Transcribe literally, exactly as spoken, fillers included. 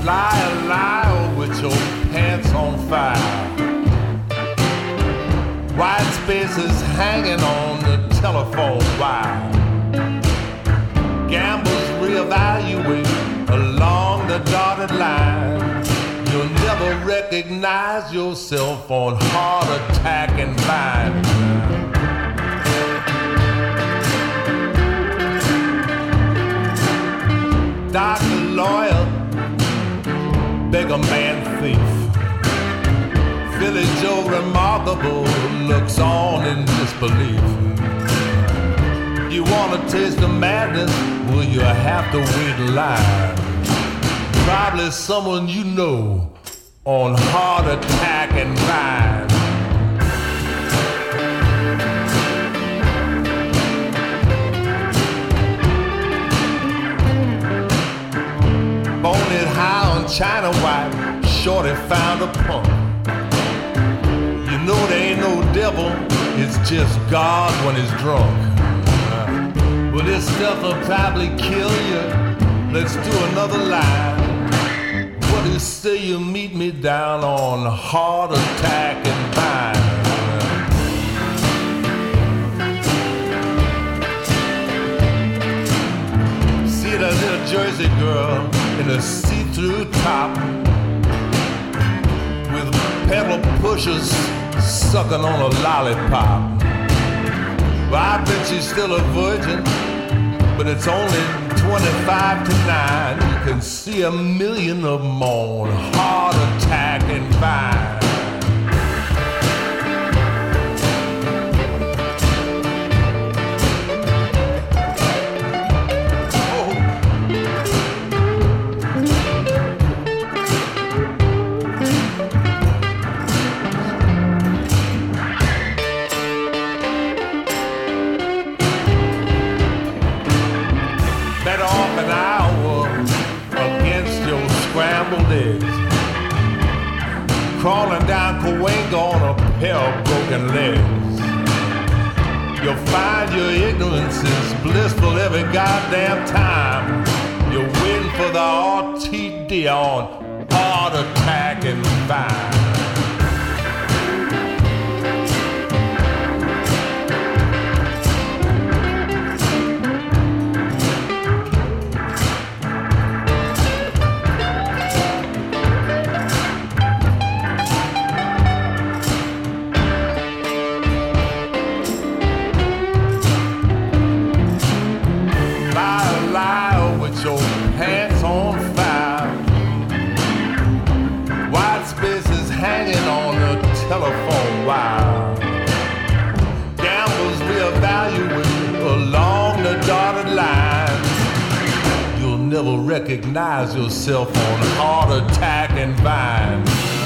Liar, liar with your pants on fire. White spaces hanging on the telephone wire. Gamblers reevaluate along the dotted line. You'll never recognize yourself on heart attack and vine. Doctor, lawyer, beggar, man, thief. Philly Joe Remarkable looks on in disbelief. You wanna taste the madness? Well, you have to wait in line. Probably someone you know on heart attack and vine. Bonehead high on China White, shorty found a punk. You know there ain't no devil, it's just God when he's drunk. Well, this stuff will probably kill you. Let's do another line. What do you say you meet me down on heart attack and vine? See that little Jersey girl in a see-through top with pedal pushers sucking on a lollipop. Well, I bet she's still a virgin, but it's only twenty-five to nine. You can see a million of them on heart attack and vine. Crawling down Cahuenga on a pair of broken legs. You'll find your ignorance is blissful every goddamn time. You're waiting for the R T D on heart attack and vine. Telephone wire. Gamblers reevaluate along the dotted line. You'll never recognize yourself on heart attack and vine.